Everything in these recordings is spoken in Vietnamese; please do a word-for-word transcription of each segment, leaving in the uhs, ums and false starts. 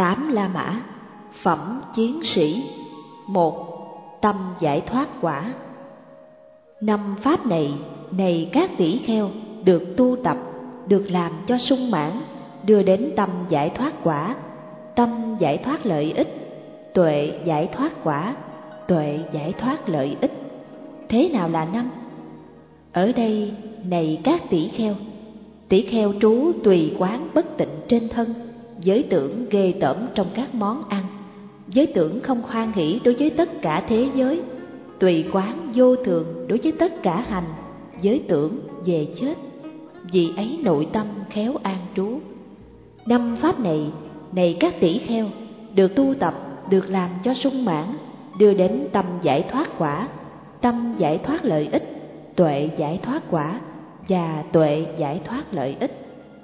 Tám La Mã, phẩm chiến sĩ. Một, tâm giải thoát quả. Năm pháp này, này các tỷ kheo, được tu tập, được làm cho sung mãn, đưa đến tâm giải thoát quả, tâm giải thoát lợi ích, tuệ giải thoát quả, tuệ giải thoát lợi ích. Thế nào là năm? Ở đây, này các tỷ kheo, tỷ kheo trú tùy quán bất tịnh trên thân, giới tưởng ghê tởm trong các món ăn, giới tưởng không hoan hỷ đối với tất cả thế giới, tùy quán vô thường đối với tất cả hành, giới tưởng về chết, vì ấy nội tâm khéo an trú. Năm pháp này, này các tỷ kheo, được tu tập, được làm cho sung mãn, đưa đến tâm giải thoát quả, tâm giải thoát lợi ích, tuệ giải thoát quả và tuệ giải thoát lợi ích.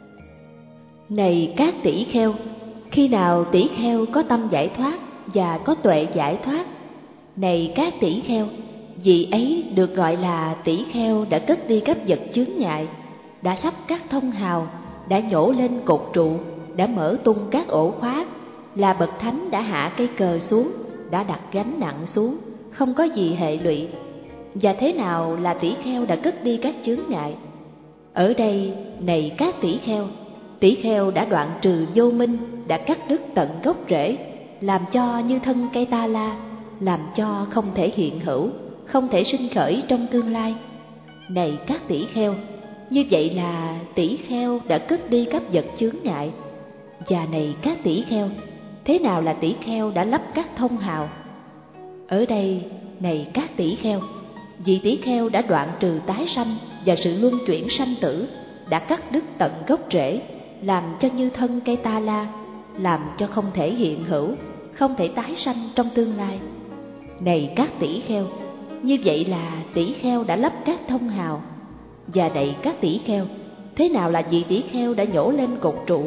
Này các tỷ kheo, khi nào tỷ kheo có tâm giải thoát và có tuệ giải thoát, này các tỷ kheo, vị ấy được gọi là tỷ kheo đã cất đi các vật chướng ngại, đã lắp các thông hào, đã nhổ lên cột trụ, đã mở tung các ổ khóa, là bậc thánh đã hạ cây cờ xuống, đã đặt gánh nặng xuống, không có gì hệ lụy. Và thế nào là tỷ kheo đã cất đi các chướng ngại? Ở đây, này các tỷ kheo, tỷ kheo đã đoạn trừ vô minh, đã cắt đứt tận gốc rễ, làm cho như thân cây ta la, làm cho không thể hiện hữu, không thể sinh khởi trong tương lai. Này các tỷ kheo, như vậy là tỷ kheo đã cất đi các vật chướng ngại. Và này các tỷ kheo, thế nào là tỷ kheo đã lắp các thông hào? Ở đây, này các tỷ kheo, vị tỷ kheo đã đoạn trừ tái sanh và sự luân chuyển sanh tử, đã cắt đứt tận gốc rễ, làm cho như thân cây ta la, làm cho không thể hiện hữu, không thể tái sanh trong tương lai. Này các tỷ kheo, như vậy là tỷ kheo đã lắp các thông hào. Và này các tỷ kheo, thế nào là vị tỷ kheo đã nhổ lên cột trụ?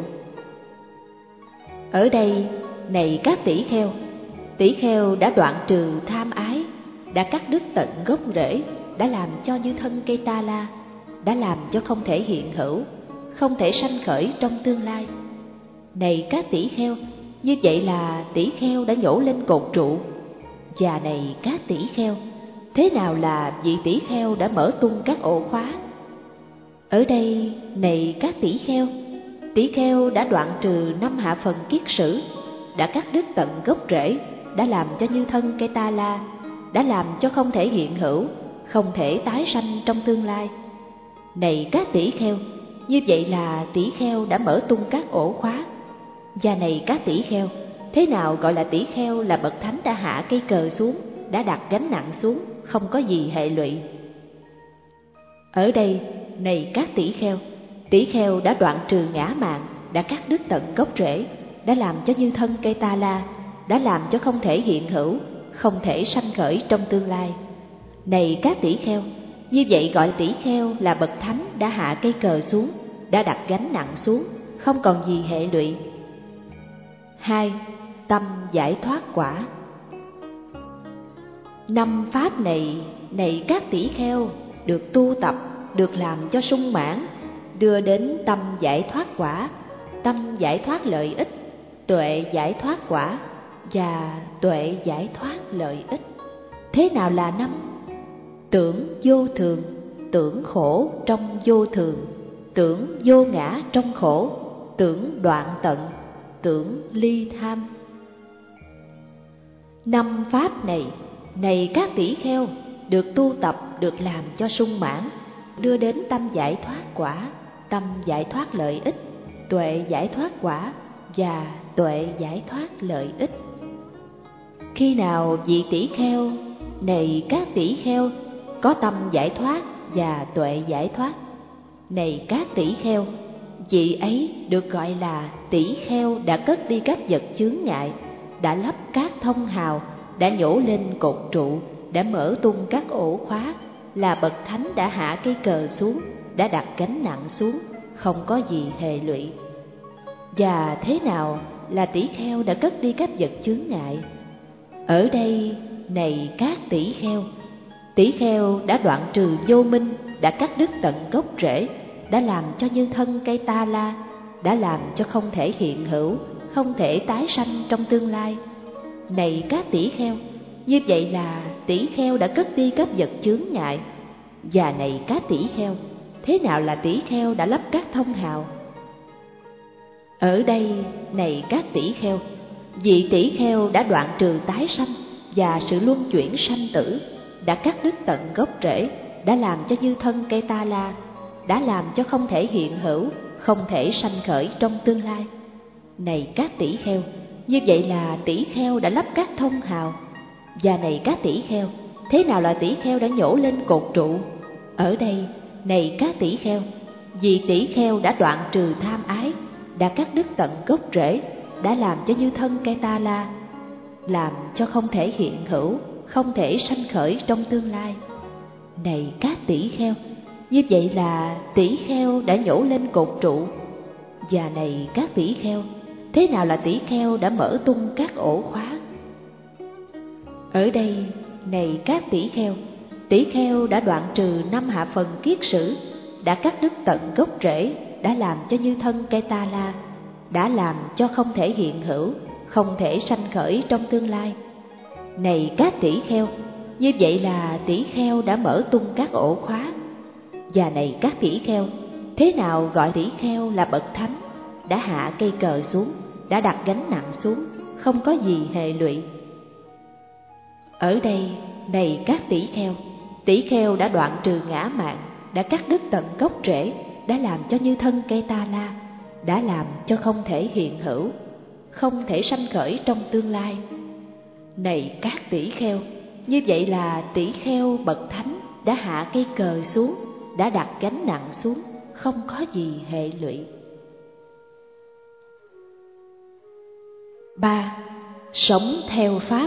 Ở đây, này các tỷ kheo, tỷ kheo đã đoạn trừ tham ái, đã cắt đứt tận gốc rễ, đã làm cho như thân cây ta la, đã làm cho không thể hiện hữu, không thể sanh khởi trong tương lai. Này các tỷ kheo, như vậy là tỷ kheo đã nhổ lên cột trụ. Và này các tỷ kheo, thế nào là vị tỷ kheo đã mở tung các ổ khóa? Ở đây, này các tỷ kheo, tỷ kheo đã đoạn trừ năm hạ phần kiết sử, đã cắt đứt tận gốc rễ, đã làm cho như thân cây ta la, đã làm cho không thể hiện hữu, không thể tái sanh trong tương lai. Này các tỷ kheo, như vậy là tỷ kheo đã mở tung các ổ khóa. Và này các tỷ kheo, thế nào gọi là tỷ kheo là bậc thánh đã hạ cây cờ xuống, đã đặt gánh nặng xuống, không có gì hệ lụy. Ở đây, này các tỷ kheo, tỷ kheo đã đoạn trừ ngã mạn, đã cắt đứt tận gốc rễ, đã làm cho như thân cây ta la, đã làm cho không thể hiện hữu, không thể sanh khởi trong tương lai. Này các tỷ kheo, như vậy gọi tỷ kheo là bậc thánh đã hạ cây cờ xuống, đã đặt gánh nặng xuống, không còn gì hệ lụy. Hai, tâm giải thoát quả. Năm pháp này, này các tỷ kheo, được tu tập, được làm cho sung mãn, đưa đến tâm giải thoát quả, tâm giải thoát lợi ích, tuệ giải thoát quả và tuệ giải thoát lợi ích. Thế nào là năm? Tưởng vô thường, tưởng khổ trong vô thường, tưởng vô ngã trong khổ, tưởng đoạn tận, tưởng ly tham. Năm pháp này, này các tỷ kheo, được tu tập, được làm cho sung mãn, đưa đến tâm giải thoát quả, tâm giải thoát lợi ích, tuệ giải thoát quả và tuệ giải thoát lợi ích. Khi nào vị tỷ kheo, này các tỷ kheo, có tâm giải thoát và tuệ giải thoát, này các tỷ kheo, vị ấy được gọi là tỷ kheo đã cất đi các vật chướng ngại, đã lắp các thông hào, đã nhổ lên cột trụ, đã mở tung các ổ khóa, là bậc thánh đã hạ cây cờ xuống, đã đặt gánh nặng xuống, không có gì hệ lụy. Và thế nào là tỷ kheo đã cất đi các vật chướng ngại? Ở đây, này các tỷ kheo, tỷ kheo đã đoạn trừ vô minh, đã cắt đứt tận gốc rễ, đã làm cho như thân cây ta la, đã làm cho không thể hiện hữu, không thể tái sanh trong tương lai. Này các tỷ kheo, như vậy là tỷ kheo đã cất đi các vật chướng ngại. Và này các tỷ kheo, thế nào là tỷ kheo đã lắp các thông hào? Ở đây, này các tỷ kheo, vị tỷ kheo đã đoạn trừ tái sanh và sự luân chuyển sanh tử, đã cắt đứt tận gốc rễ, đã làm cho dư thân cây ta la, đã làm cho không thể hiện hữu, không thể sanh khởi trong tương lai. Này các tỷ kheo, như vậy là tỷ kheo đã lắp các thông hào. Và này các tỷ kheo, thế nào là tỷ kheo đã nhổ lên cột trụ? Ở đây, này các tỷ kheo, vì tỷ kheo đã đoạn trừ tham ái, đã cắt đứt tận gốc rễ, đã làm cho dư thân cây ta la, làm cho không thể hiện hữu, không thể sanh khởi trong tương lai. Này các tỷ kheo, như vậy là tỷ kheo đã nhổ lên cột trụ. Và này các tỷ kheo, thế nào là tỷ kheo đã mở tung các ổ khóa? Ở đây, này các tỷ kheo, tỷ kheo đã đoạn trừ năm hạ phần kiết sử, đã cắt đứt tận gốc rễ, đã làm cho như thân cây ta la, đã làm cho không thể hiện hữu, không thể sanh khởi trong tương lai. Này các tỷ kheo, như vậy là tỷ kheo đã mở tung các ổ khóa. Và này các tỷ kheo, thế nào gọi tỷ kheo là bậc thánh, đã hạ cây cờ xuống, đã đặt gánh nặng xuống, không có gì hệ lụy. Ở đây, này các tỷ kheo, tỷ kheo đã đoạn trừ ngã mạn, đã cắt đứt tận gốc rễ, đã làm cho như thân cây ta la, đã làm cho không thể hiện hữu, không thể sanh khởi trong tương lai. Này các tỷ kheo, như vậy là tỷ kheo bậc thánh đã hạ cây cờ xuống, đã đặt gánh nặng xuống, không có gì hệ lụy. Ba. Sống theo Pháp.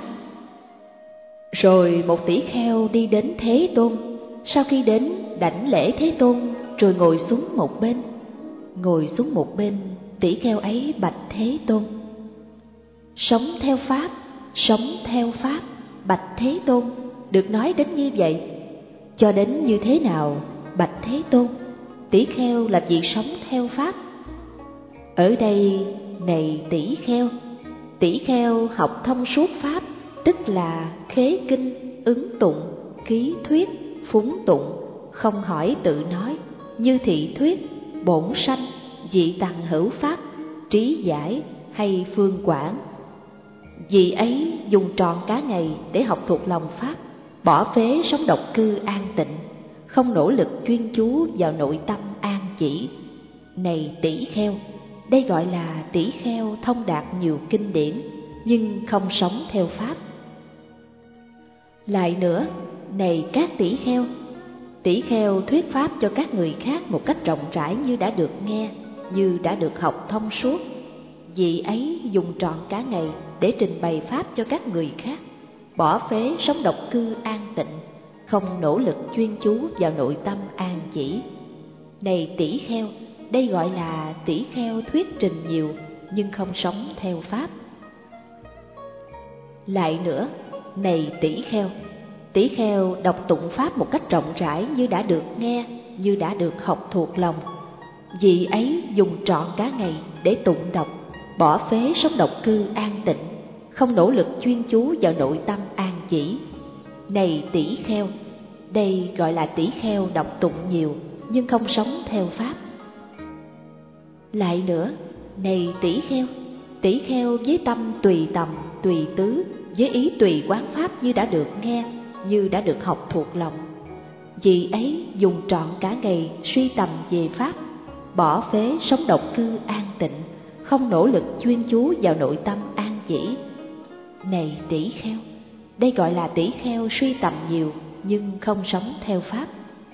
Rồi một tỷ kheo đi đến Thế Tôn. Sau khi đến, đảnh lễ Thế Tôn, rồi ngồi xuống một bên. Ngồi xuống một bên, tỷ kheo ấy bạch Thế Tôn: Sống theo Pháp, sống theo Pháp, bạch Thế Tôn. Được nói đến như vậy, cho đến như thế nào, bạch Thế Tôn? Tỷ kheo là vị sống theo Pháp. Ở đây, này tỷ kheo, tỷ kheo học thông suốt Pháp, tức là khế kinh, ứng tụng, ký thuyết, phúng tụng, không hỏi tự nói, như thị thuyết, bổn sanh, dị tằng hữu Pháp, trí giải hay phương quảng. Vì ấy dùng trọn cả ngày để học thuộc lòng Pháp, bỏ phế sống độc cư an tịnh, không nỗ lực chuyên chú vào nội tâm an chỉ. Này tỷ kheo, đây gọi là tỷ kheo thông đạt nhiều kinh điển, nhưng không sống theo Pháp. Lại nữa, này các tỷ kheo, tỷ kheo thuyết Pháp cho các người khác một cách rộng rãi như đã được nghe, như đã được học thông suốt. Vì ấy dùng trọn cả ngày để trình bày Pháp cho các người khác, bỏ phế sống độc cư an tịnh, không nỗ lực chuyên chú vào nội tâm an chỉ. Này tỷ kheo, đây gọi là tỷ kheo thuyết trình nhiều, nhưng không sống theo Pháp. Lại nữa, này tỷ kheo, tỷ kheo đọc tụng Pháp một cách rộng rãi như đã được nghe, như đã được học thuộc lòng. Vì ấy dùng trọn cả ngày để tụng đọc, bỏ phế sống độc cư an tịnh, không nỗ lực chuyên chú vào nội tâm an chỉ. Này tỷ kheo, đây gọi là tỷ kheo đọc tụng nhiều, nhưng không sống theo Pháp. Lại nữa, này tỷ kheo, tỷ kheo với tâm tùy tầm, tùy tứ, với ý tùy quán Pháp như đã được nghe, như đã được học thuộc lòng. Vì ấy dùng trọn cả ngày suy tầm về Pháp, bỏ phế sống độc cư an tịnh, không nỗ lực chuyên chú vào nội tâm an chỉ. Này tỷ kheo, đây gọi là tỷ kheo suy tầm nhiều, nhưng không sống theo Pháp.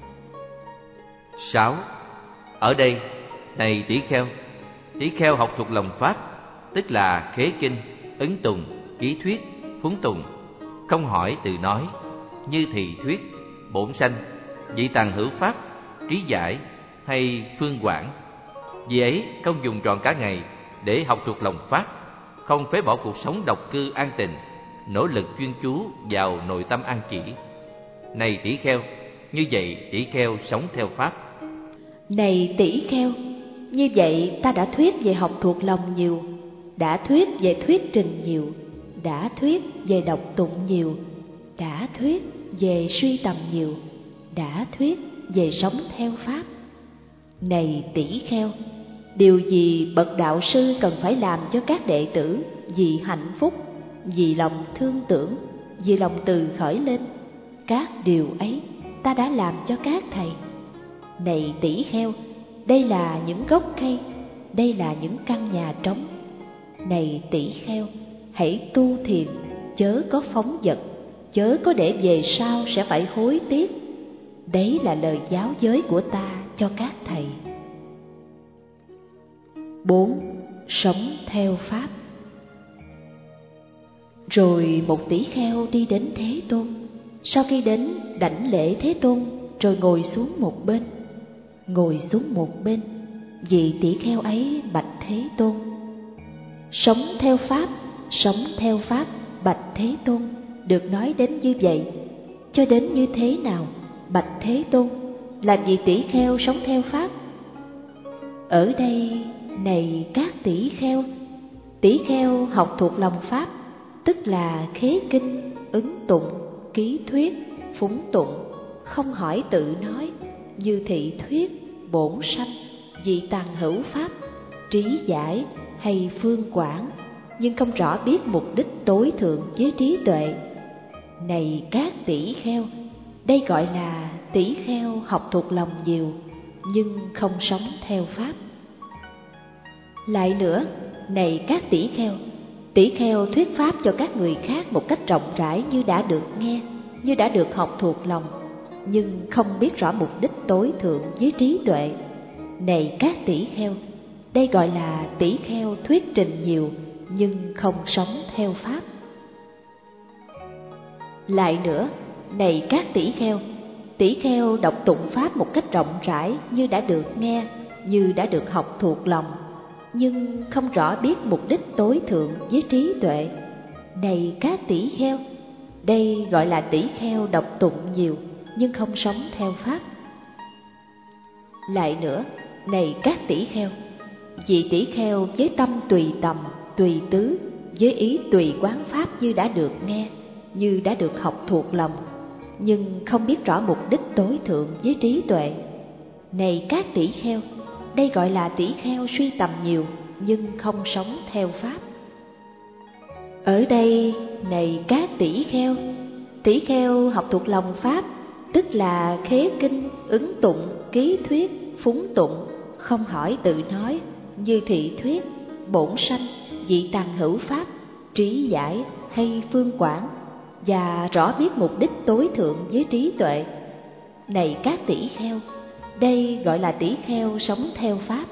Sáu. Ở đây, này tỷ kheo, tỷ kheo học thuộc lòng Pháp, tức là khế kinh, ứng tùng, ký thuyết, phúng tùng, không hỏi tự nói, như thị thuyết, bổn sanh, dị tằng hữu Pháp, trí giải hay phương quảng. Vì ấy không dùng trọn cả ngày để học thuộc lòng Pháp, không phế bỏ cuộc sống độc cư an tịnh, nỗ lực chuyên chú vào nội tâm an chỉ. Này tỷ kheo, như vậy tỷ kheo sống theo Pháp. Này tỷ kheo, như vậy ta đã thuyết về học thuộc lòng nhiều, đã thuyết về thuyết trình nhiều, đã thuyết về đọc tụng nhiều, đã thuyết về suy tầm nhiều, đã thuyết về sống theo Pháp. Này tỷ kheo, điều gì bậc đạo sư cần phải làm cho các đệ tử vì hạnh phúc, vì lòng thương tưởng, vì lòng từ khởi lên, các điều ấy ta đã làm cho các thầy. Này tỷ kheo, đây là những gốc cây, đây là những căn nhà trống. Này tỷ kheo, hãy tu thiền, chớ có phóng dật, chớ có để về sau sẽ phải hối tiếc. Đấy là lời giáo giới của ta cho các thầy. Bốn. Sống theo Pháp. Rồi một tỷ kheo đi đến Thế Tôn. Sau khi đến đảnh lễ Thế Tôn, rồi ngồi xuống một bên. Ngồi xuống một bên, vị tỷ kheo ấy bạch Thế Tôn: sống theo Pháp, sống theo Pháp, bạch Thế Tôn. Được nói đến như vậy, cho đến như thế nào, bạch Thế Tôn? Làm gì tỷ kheo sống theo Pháp? Ở đây, này các tỷ kheo, tỷ kheo học thuộc lòng Pháp, tức là khế kinh, ứng tụng, ký thuyết, phúng tụng, không hỏi tự nói, dư thị thuyết, bổn sanh, vị tằng hữu Pháp, trí giải hay phương quảng, nhưng không rõ biết mục đích tối thượng với trí tuệ. Này các tỷ kheo, đây gọi là tỷ kheo học thuộc lòng nhiều, nhưng không sống theo Pháp. Lại nữa, này các tỷ kheo, tỷ kheo thuyết Pháp cho các người khác một cách rộng rãi như đã được nghe, như đã được học thuộc lòng, nhưng không biết rõ mục đích tối thượng với trí tuệ. Này các tỷ kheo, đây gọi là tỷ kheo thuyết trình nhiều, nhưng không sống theo Pháp. Lại nữa, này các tỷ kheo, tỷ kheo đọc tụng Pháp một cách rộng rãi như đã được nghe, như đã được học thuộc lòng, nhưng không rõ biết mục đích tối thượng với trí tuệ. Này các tỷ kheo, đây gọi là tỷ kheo đọc tụng nhiều, nhưng không sống theo Pháp. Lại nữa, này các tỷ kheo, vị tỷ kheo với tâm tùy tầm, tùy tứ, với ý tùy quán Pháp như đã được nghe, như đã được học thuộc lòng, nhưng không biết rõ mục đích tối thượng với trí tuệ. Này các tỷ kheo, đây gọi là tỷ kheo suy tầm nhiều, nhưng không sống theo Pháp. Ở đây, này các tỷ kheo, tỷ kheo học thuộc lòng Pháp, tức là khế kinh, ứng tụng, ký thuyết, phúng tụng, không hỏi tự nói, dư thị thuyết, bổn sanh, vị tằng hữu Pháp, trí giải hay phương quảng, và rõ biết mục đích tối thượng với trí tuệ. Này các tỷ kheo, đây gọi là tỷ kheo sống theo Pháp.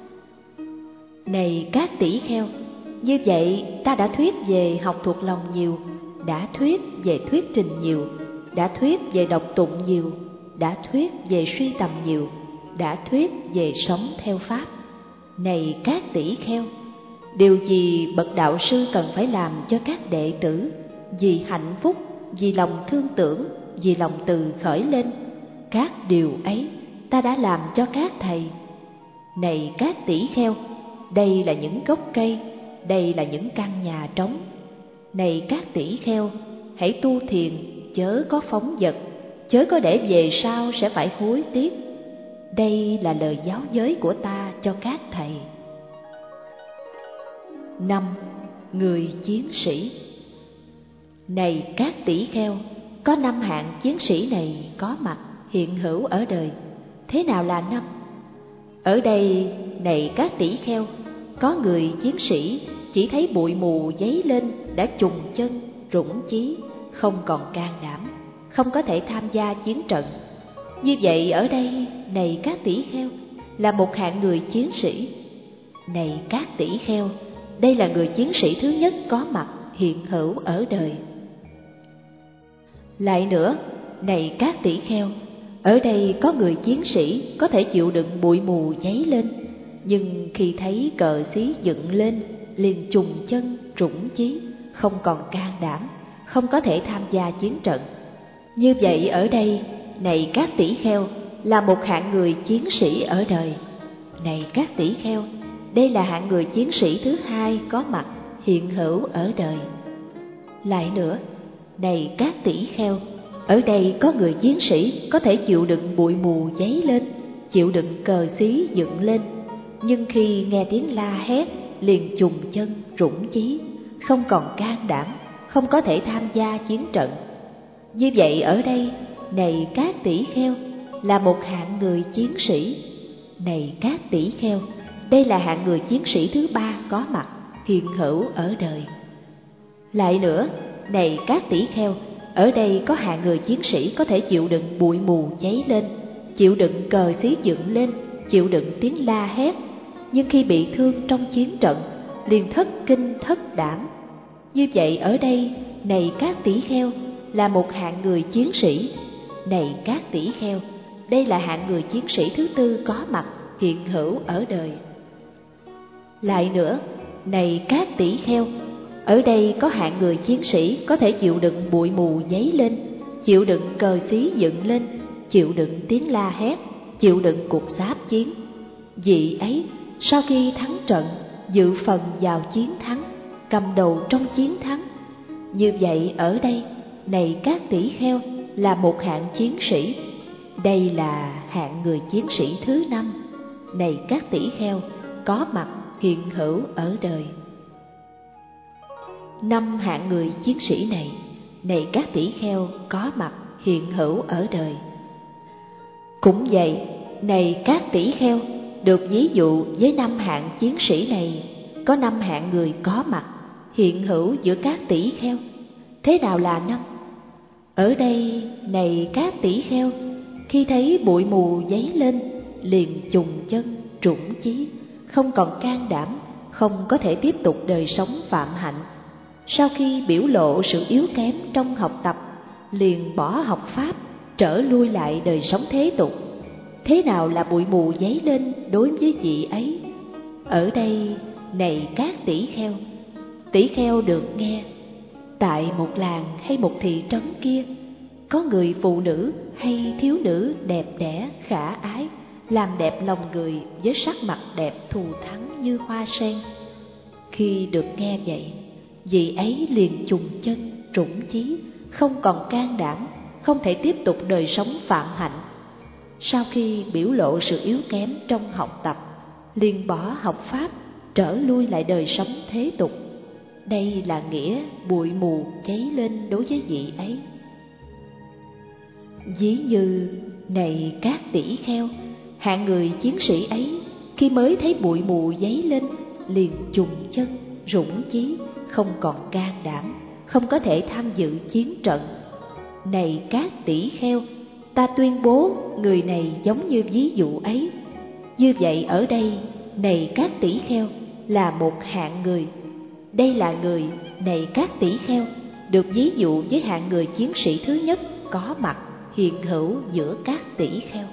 Này các tỷ kheo, như vậy ta đã thuyết về học thuộc lòng nhiều, đã thuyết về thuyết trình nhiều, đã thuyết về đọc tụng nhiều, đã thuyết về suy tầm nhiều, đã thuyết về sống theo Pháp. Này các tỷ kheo, điều gì bậc đạo sư cần phải làm cho các đệ tử vì hạnh phúc, vì lòng thương tưởng, vì lòng từ khởi lên, các điều ấy ta đã làm cho các thầy. Này các tỷ kheo, đây là những gốc cây, đây là những căn nhà trống. Này các tỷ kheo, hãy tu thiền, chớ có phóng dật, chớ có để về sau sẽ phải hối tiếc. Đây là lời giáo giới của ta cho các thầy. Năm. Người chiến sĩ. Này các tỷ kheo, có năm hạng chiến sĩ này có mặt hiện hữu ở đời. Thế nào là năm? Ở đây, này các tỷ kheo, có người chiến sĩ chỉ thấy bụi mù dấy lên đã trùng chân, rủng chí, không còn can đảm, không có thể tham gia chiến trận. Như vậy ở đây, này các tỷ kheo, là một hạng người chiến sĩ. Này các tỷ kheo, đây là người chiến sĩ thứ nhất có mặt hiện hữu ở đời. Lại nữa, này các tỷ kheo, ở đây có người chiến sĩ có thể chịu đựng bụi mù dấy lên, nhưng khi thấy cờ xí dựng lên, liền trùng chân, rủng chí, không còn can đảm, không có thể tham gia chiến trận. Như vậy ở đây, này các tỷ kheo, là một hạng người chiến sĩ ở đời. Này các tỷ kheo, đây là hạng người chiến sĩ thứ hai có mặt hiện hữu ở đời. Lại nữa, này các tỷ kheo, ở đây có người chiến sĩ có thể chịu đựng bụi mù dấy lên, chịu đựng cờ xí dựng lên, nhưng khi nghe tiếng la hét liền chùng chân rủng chí, không còn can đảm, không có thể tham gia chiến trận. Như vậy ở đây, này các tỷ kheo, là một hạng người chiến sĩ. Này các tỷ kheo, đây là hạng người chiến sĩ thứ ba có mặt hiện hữu ở đời. Lại nữa, này các tỷ kheo, ở đây có hạng người chiến sĩ có thể chịu đựng bụi mù cháy lên, chịu đựng cờ xí dựng lên, chịu đựng tiếng la hét, nhưng khi bị thương trong chiến trận liền thất kinh thất đảm. Như vậy ở đây, này các tỷ kheo, là một hạng người chiến sĩ. Này các tỷ kheo, đây là hạng người chiến sĩ thứ tư có mặt hiện hữu ở đời. Lại nữa, này các tỷ kheo, ở đây có hạng người chiến sĩ có thể chịu đựng bụi mù dấy lên, chịu đựng cờ xí dựng lên, chịu đựng tiếng la hét, chịu đựng cuộc giáp chiến. Vị ấy sau khi thắng trận dự phần vào chiến thắng, cầm đầu trong chiến thắng. Như vậy ở đây, này các tỷ kheo, là một hạng chiến sĩ. Đây là hạng người chiến sĩ thứ năm. Này các tỷ kheo, có mặt hiện hữu ở đời. Năm hạng người chiến sĩ này, này các tỷ kheo, có mặt hiện hữu ở đời. Cũng vậy, này các tỷ kheo, được ví dụ với năm hạng chiến sĩ này, có năm hạng người có mặt hiện hữu giữa các tỷ kheo. Thế nào là năm? Ở đây, này các tỷ kheo, khi thấy bụi mù dấy lên, liền chùng chân, trũng chí, không còn can đảm, không có thể tiếp tục đời sống phạm hạnh. Sau khi biểu lộ sự yếu kém trong học tập, liền bỏ học pháp, trở lui lại đời sống thế tục. Thế nào là bụi mù dấy lên đối với vị ấy? Ở đây, này các tỷ kheo, tỷ kheo được nghe, tại một làng hay một thị trấn kia, có người phụ nữ hay thiếu nữ đẹp đẽ, khả ái, làm đẹp lòng người với sắc mặt đẹp thù thắng như hoa sen. Khi được nghe vậy, vị ấy liền chùng chân, trũng chí, không còn can đảm, không thể tiếp tục đời sống phạm hạnh. Sau khi biểu lộ sự yếu kém trong học tập, liền bỏ học pháp, trở lui lại đời sống thế tục. Đây là nghĩa bụi mù cháy lên đối với vị ấy. Ví như, này các tỷ kheo, hạng người chiến sĩ ấy, khi mới thấy bụi mù dấy lên, liền chùng chân, rủng chí, không còn can đảm, không có thể tham dự chiến trận. Này các tỷ kheo, ta tuyên bố người này giống như ví dụ ấy. Như vậy ở đây, này các tỷ kheo, là một hạng người. Đây là người, này các tỷ kheo, được ví dụ với hạng người chiến sĩ thứ nhất có mặt hiện hữu giữa các tỷ kheo.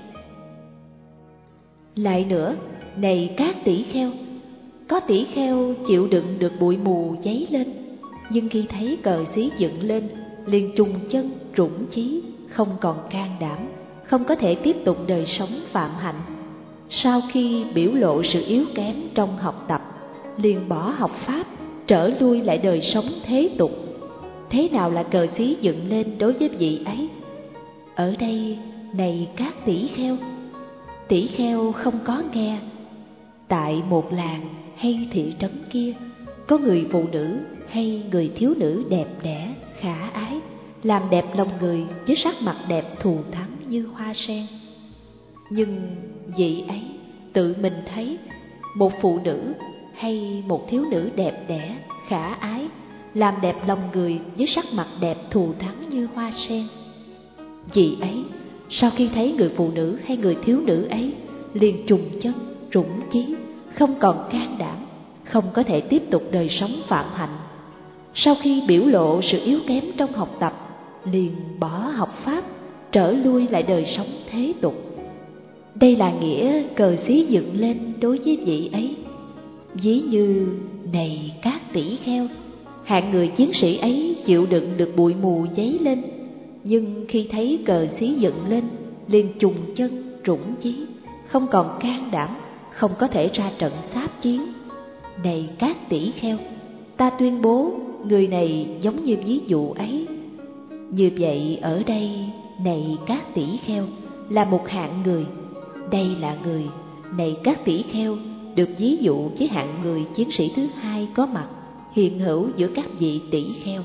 Lại nữa, này các tỷ kheo, có tỷ kheo chịu đựng được bụi mù dấy lên, nhưng khi thấy cờ xí dựng lên, liền trùng chân, rủng chí, không còn can đảm, không có thể tiếp tục đời sống phạm hạnh. Sau khi biểu lộ sự yếu kém trong học tập, liền bỏ học pháp, trở lui lại đời sống thế tục. Thế nào là cờ xí dựng lên đối với vị ấy? Ở đây, này các tỷ kheo, tỷ kheo không có nghe, tại một làng hay thị trấn kia, có người phụ nữ hay người thiếu nữ đẹp đẽ, khả ái, làm đẹp lòng người với sắc mặt đẹp thù thắng như hoa sen. Nhưng vị ấy tự mình thấy một phụ nữ hay một thiếu nữ đẹp đẽ, khả ái, làm đẹp lòng người với sắc mặt đẹp thù thắng như hoa sen. Vị ấy sau khi thấy người phụ nữ hay người thiếu nữ ấy, liền trùng chân, rủng chí, không còn can đảm, không có thể tiếp tục đời sống phạm hạnh. Sau khi biểu lộ sự yếu kém trong học tập, liền bỏ học pháp, trở lui lại đời sống thế tục. Đây là nghĩa cờ xí dựng lên đối với vị ấy. Ví như, này các tỷ kheo, hạng người chiến sĩ ấy chịu đựng được bụi mù dấy lên, nhưng khi thấy cờ xí dựng lên, liền trùng chân, rủng chí, không còn can đảm, không có thể ra trận sáp chiến. Này các tỷ kheo, ta tuyên bố người này giống như ví dụ ấy. Như vậy ở đây, này các tỷ kheo, là một hạng người. Đây là người, này các tỷ kheo, được ví dụ với hạng người chiến sĩ thứ hai có mặt, hiện hữu giữa các vị tỷ kheo.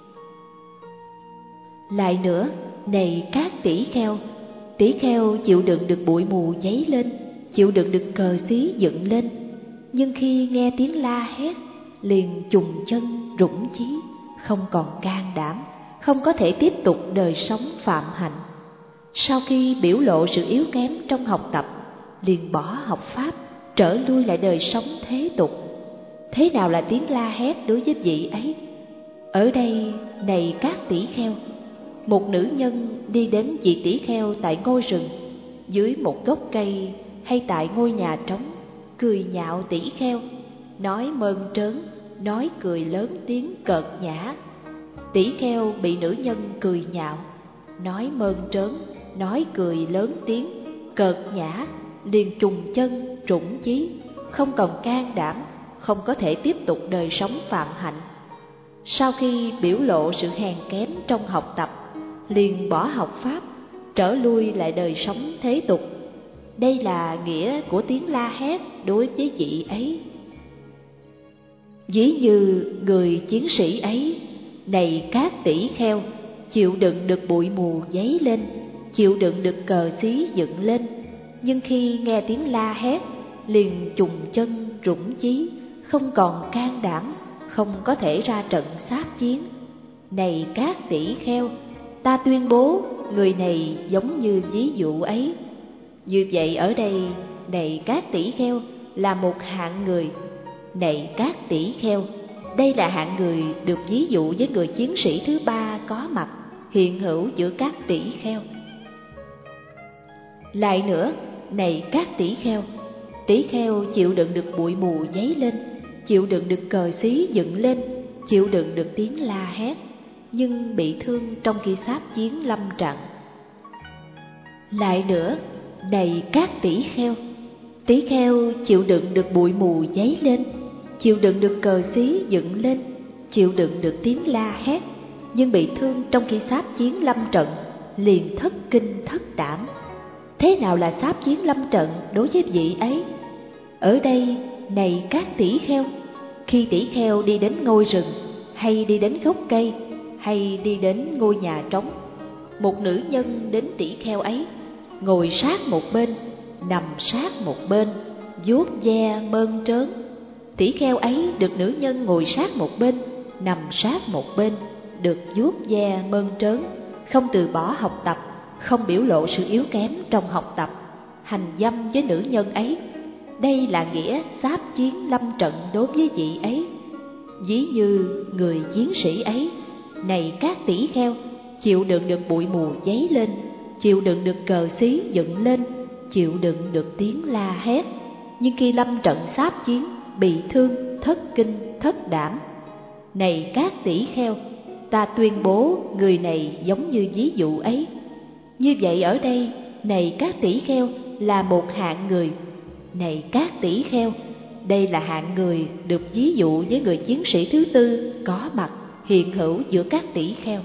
Lại nữa, này các tỷ kheo, tỷ kheo chịu đựng được bụi mù dấy lên, chịu đựng được cờ xí dựng lên, nhưng khi nghe tiếng la hét, liền chùng chân rủng chí, không còn can đảm, không có thể tiếp tục đời sống phạm hạnh. Sau khi biểu lộ sự yếu kém trong học tập, liền bỏ học pháp, trở lui lại đời sống thế tục. Thế nào là tiếng la hét đối với vị ấy? Ở đây, này các tỷ kheo, một nữ nhân đi đến vị tỷ kheo tại ngôi rừng, dưới một gốc cây hay tại ngôi nhà trống, cười nhạo tỷ kheo, nói mơn trớn, nói cười lớn tiếng cợt nhã. Tỷ kheo bị nữ nhân cười nhạo, nói mơn trớn, nói cười lớn tiếng cợt nhã, liền trùng chân trũng chí, không còn can đảm, không có thể tiếp tục đời sống phạm hạnh. Sau khi biểu lộ sự hèn kém trong học tập, liền bỏ học pháp, trở lui lại đời sống thế tục. Đây là nghĩa của tiếng la hét đối với vị ấy. Ví như người chiến sĩ ấy, này các tỷ kheo, chịu đựng được bụi mù dấy lên, chịu đựng được cờ xí dựng lên, nhưng khi nghe tiếng la hét, liền trùng chân rủng chí, không còn can đảm, không có thể ra trận sáp chiến. Này các tỷ kheo, ta tuyên bố người này giống như ví dụ ấy. Như vậy ở đây, này các tỷ kheo, là một hạng người. Này các tỷ kheo, đây là hạng người được ví dụ với người chiến sĩ thứ ba có mặt, hiện hữu giữa các tỷ kheo. Lại nữa, này các tỷ kheo, tỷ kheo chịu đựng được bụi mù dấy lên, chịu đựng được cờ xí dựng lên, chịu đựng được tiếng la hét, nhưng bị thương trong khi sáp chiến lâm trận. Lại nữa, này các tỷ kheo, tỷ kheo chịu đựng được bụi mù dấy lên, chịu đựng được cờ xí dựng lên, chịu đựng được tiếng la hét, nhưng bị thương trong khi sáp chiến lâm trận, liền thất kinh thất đảm. Thế nào là sáp chiến lâm trận đối với vị ấy? Ở đây, này các tỷ kheo, khi tỷ kheo đi đến ngôi rừng, hay đi đến gốc cây, hay đi đến ngôi nhà trống, một nữ nhân đến tỷ kheo ấy, ngồi sát một bên, nằm sát một bên, vuốt ve mơn trớn. Tỷ kheo ấy được nữ nhân ngồi sát một bên, nằm sát một bên, được vuốt ve mơn trớn, không từ bỏ học tập, không biểu lộ sự yếu kém trong học tập, hành dâm với nữ nhân ấy. Đây là nghĩa sáp chiến lâm trận đối với vị ấy. Ví như người chiến sĩ ấy, này các tỷ kheo, chịu đựng được bụi mù dấy lên, chịu đựng được cờ xí dựng lên, chịu đựng được tiếng la hét, nhưng khi lâm trận sáp chiến, bị thương, thất kinh, thất đảm. Này các tỷ kheo, ta tuyên bố người này giống như ví dụ ấy. Như vậy ở đây, này các tỷ kheo, là một hạng người. Này các tỷ kheo, đây là hạng người được ví dụ với người chiến sĩ thứ tư có mặt, hiện hữu giữa các tỷ kheo.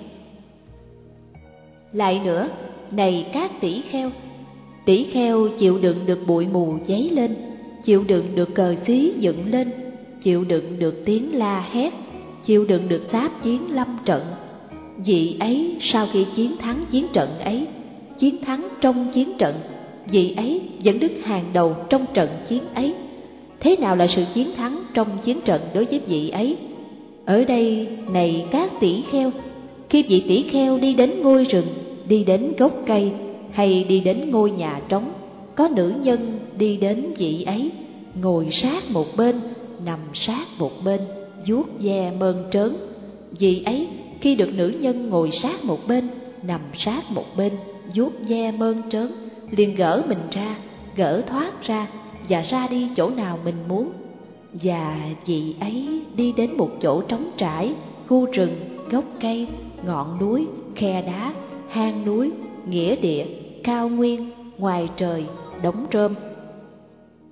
Lại nữa, này các tỷ kheo, tỷ kheo chịu đựng được bụi mù dấy lên, chịu đựng được cờ xí dựng lên, chịu đựng được tiếng la hét, chịu đựng được sáp chiến lâm trận. Vị ấy sau khi chiến thắng chiến trận ấy, chiến thắng trong chiến trận, vị ấy vẫn đứng hàng đầu trong trận chiến ấy. Thế nào là sự chiến thắng trong chiến trận đối với vị ấy? Ở đây, này các tỷ kheo, khi vị tỷ kheo đi đến ngôi rừng, đi đến gốc cây, hay đi đến ngôi nhà trống, có nữ nhân đi đến vị ấy, ngồi sát một bên, nằm sát một bên, vuốt ve mơn trớn. Vị ấy khi được nữ nhân ngồi sát một bên, nằm sát một bên, vuốt ve mơn trớn, liền gỡ mình ra, gỡ thoát ra và ra đi chỗ nào mình muốn. Và vị ấy đi đến một chỗ trống trải, khu rừng, gốc cây, ngọn núi, khe đá, hang núi, nghĩa địa, cao nguyên, ngoài trời, đống rơm.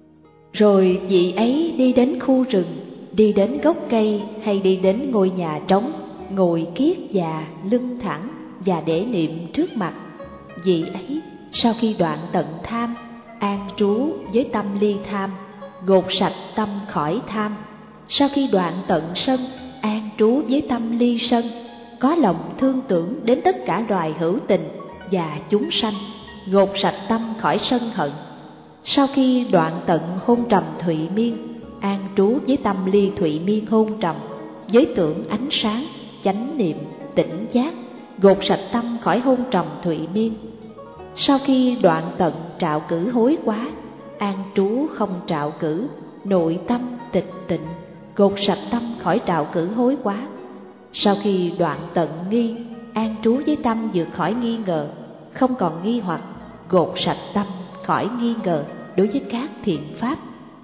Rồi vị ấy đi đến khu rừng, đi đến gốc cây hay đi đến ngôi nhà trống, ngồi kiết già, lưng thẳng và để niệm trước mặt. Vị ấy sau khi đoạn tận tham, an trú với tâm ly tham, gột sạch tâm khỏi tham. Sau khi đoạn tận sân, an trú với tâm ly sân, có lòng thương tưởng đến tất cả loài hữu tình và chúng sanh, gột sạch tâm khỏi sân hận. Sau khi đoạn tận hôn trầm thụy miên, an trú với tâm ly thụy miên hôn trầm, với tưởng ánh sáng, chánh niệm, tỉnh giác, gột sạch tâm khỏi hôn trầm thụy miên. Sau khi đoạn tận trạo cử hối quá, an trú không trạo cử, nội tâm tịch tịnh, gột sạch tâm khỏi trạo cử hối quá. Sau khi đoạn tận nghi, an trú với tâm vượt khỏi nghi ngờ, không còn nghi hoặc, gột sạch tâm khỏi nghi ngờ đối với các thiện pháp.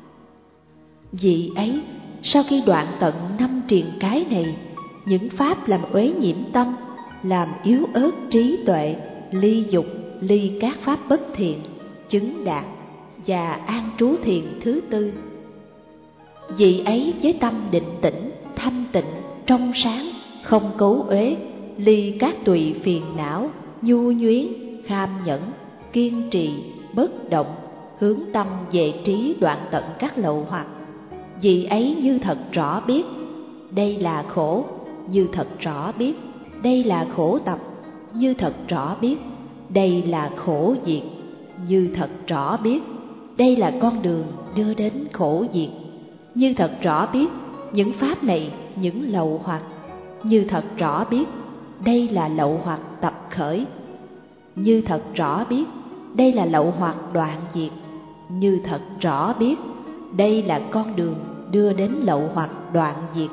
Vị ấy sau khi đoạn tận năm triền cái này, những pháp làm uế nhiễm tâm, làm yếu ớt trí tuệ, ly dục, ly các pháp bất thiện, chứng đạt và an trú thiền thứ tư. Vị ấy với tâm định tĩnh, thanh tịnh, trong sáng, không cấu uế, ly các tùy phiền não, nhu nhuyến, kham nhẫn, kiên trì, bất động, hướng tâm về trí đoạn tận các lậu hoặc. Vị ấy như thật rõ biết, đây là khổ, như thật rõ biết, đây là khổ tập, như thật rõ biết, đây là khổ diệt, như thật rõ biết, đây là con đường đưa đến khổ diệt, như thật rõ biết, những pháp này, những lậu hoặc, như thật rõ biết, đây là lậu hoặc tập khởi, như thật rõ biết, đây là lậu hoặc đoạn diệt, như thật rõ biết, đây là con đường đưa đến lậu hoặc đoạn diệt.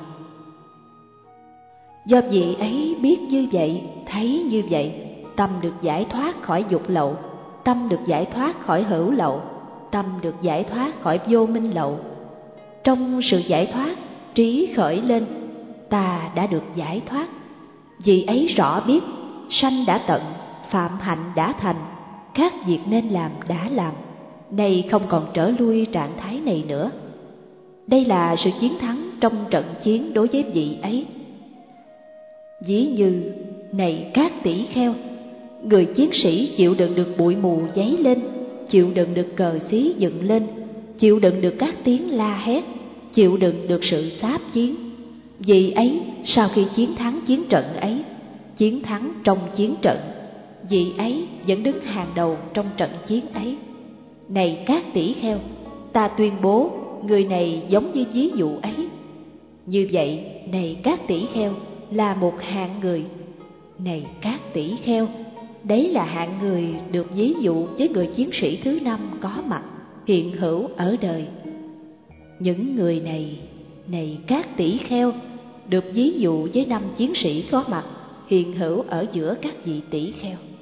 Do vị ấy biết như vậy, thấy như vậy, tâm được giải thoát khỏi dục lậu, tâm được giải thoát khỏi hữu lậu, tâm được giải thoát khỏi vô minh lậu. Trong sự giải thoát, trí khởi lên, ta đã được giải thoát. Vị ấy rõ biết, sanh đã tận, phạm hạnh đã thành, các việc nên làm đã làm, nay không còn trở lui trạng thái này nữa. Đây là sự chiến thắng trong trận chiến đối với vị ấy. Ví như, này các tỷ kheo, người chiến sĩ chịu đựng được bụi mù giấy lên, chịu đựng được cờ xí dựng lên, chịu đựng được các tiếng la hét, chịu đựng được sự xáp chiến. Vị ấy sau khi chiến thắng chiến trận ấy, chiến thắng trong chiến trận, vị ấy vẫn đứng hàng đầu trong trận chiến ấy. Này các tỷ kheo, ta tuyên bố người này giống như ví dụ ấy. Như vậy, này các tỷ kheo, là một hạng người. Này các tỷ kheo, đấy là hạng người được ví dụ với người chiến sĩ thứ năm có mặt, hiện hữu ở đời. Những người này, này các tỷ kheo, được ví dụ với năm chiến sĩ có mặt, hiện hữu ở giữa các vị tỷ kheo.